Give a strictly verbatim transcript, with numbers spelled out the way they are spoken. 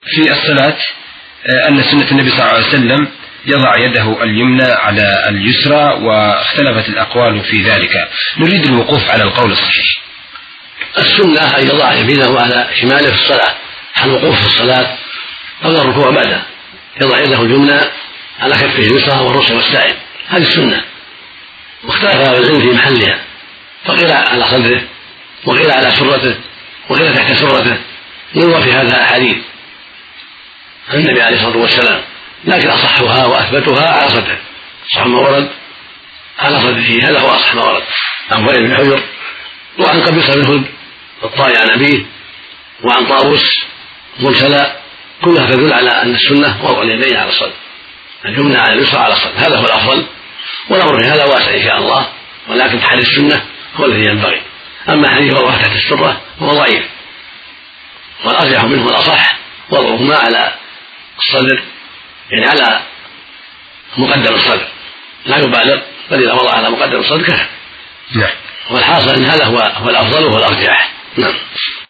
في الصلاة أن سنة النبي صلى الله عليه وسلم يضع يده اليمنى على اليسرى، واختلفت الأقوال في ذلك، نريد الوقوف على القول الصحيح. السنة أن يضع يمينه على شماله في الصلاة، حال الوقوف في الصلاة قبل الركوع بعده، يضع يده اليمنى على كفه اليسرى والرسل والساعد، هذه السنة. واختلف أهل العلم في محلها، فقيل على صدره وقيل على سرته وقيل تحت سرته، يروى في هذا أحاديث عن النبي عليه الصلاة والسلام، لكن أصحها وأثبتها على صدره، صح ما ورد على صدره، هذا هو أصح ما ورد عن وائل بن حجر وعن قبيصة بن هود الطائي عن أبيه وعن طاووس مرسلا، كلها تدل على أن السنة وضع اليدين على الصدر، اليمنى على اليسرى على الصدر، هذا هو الأفضل، والأمر في هذا واسع إن شاء الله، ولكن تحري السنة هو الذي ينبغي. أما حديث وضعه تحت السرة هو ضعيف، والأرجح منه الأصح وضعهما على الصدر، يعني على مقدم الصدر، لا يبالغ، بل إذا وضع على مقدم الصدر كفى. نعم. والحاصل أن هذا هو الأفضل وهو الأرجح. نعم.